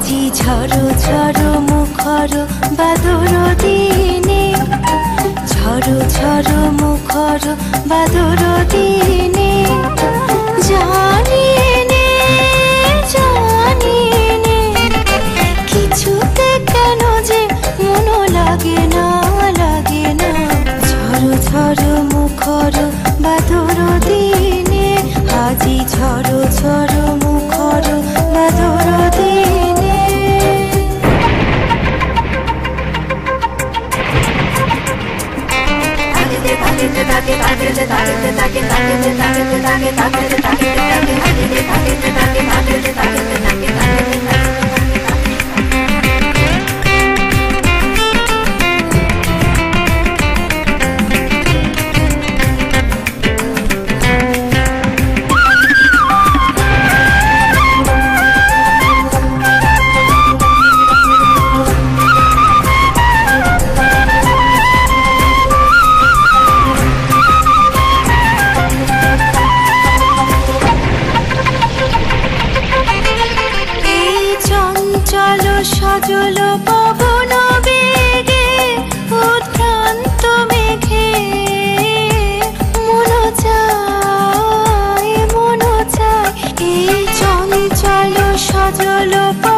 আজি ঝড়ো ঝড়ো মুখর বাদর দিনে, ঝড়ো ঝড়ো মুখর বাদর দিনে, জানি নে কিছুতে কেন যে মন লাগে না, লাগে না। ঝড়ো ঝড়ো মুখর বাদর দিনে, আজি ঝড়ো ঝড়ো মুখর বাদর দিনে। সজল পবন বেগে উদ্ভ্রান্ত মেঘে, মন চায় এই চঞ্চল সজল